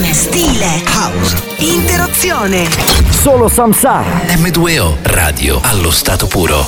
stile, house, interazione. Solo Samsara. M2O Radio allo stato puro.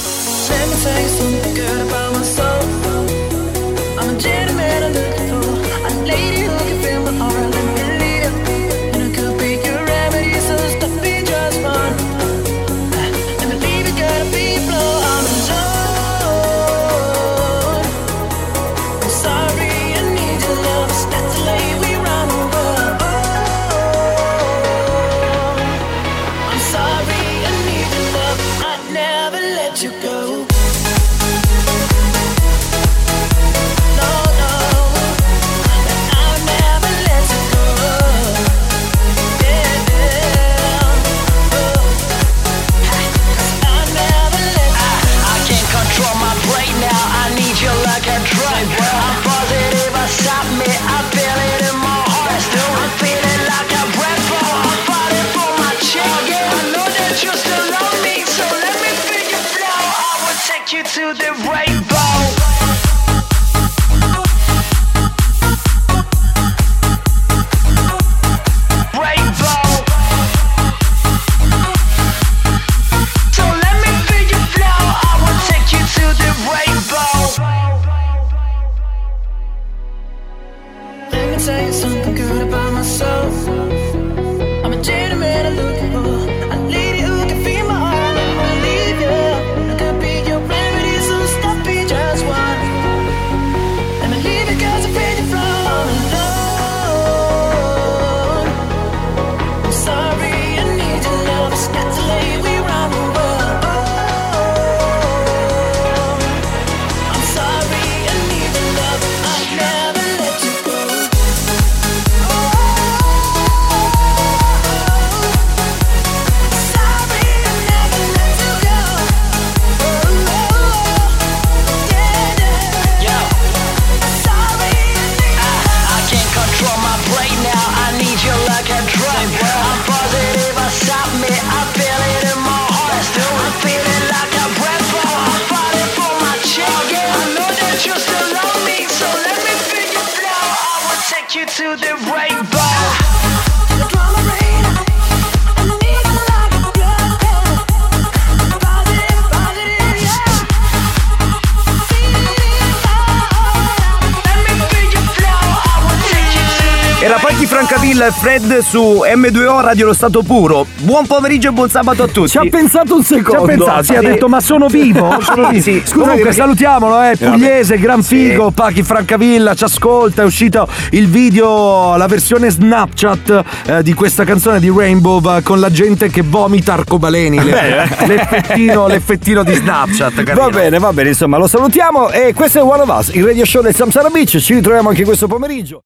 To the rainbow. Era Pacchi Francavilla e Fred su M2O Radio Lo Stato Puro. Buon pomeriggio e buon sabato a tutti. Ci ha pensato un secondo. Ci ha pensato, sì, ha detto ma sono vivo? Sono vivo. Sì. Comunque salutiamolo, Pugliese, gran figo, Pacchi Francavilla, ci ascolta, è uscito il video, la versione Snapchat di questa canzone di Rainbow con la gente che vomita arcobaleni. L'effettino di Snapchat. Carino. Va bene, insomma, lo salutiamo e questo è One of Us, il radio show del Samsara Beach. Ci ritroviamo anche questo pomeriggio.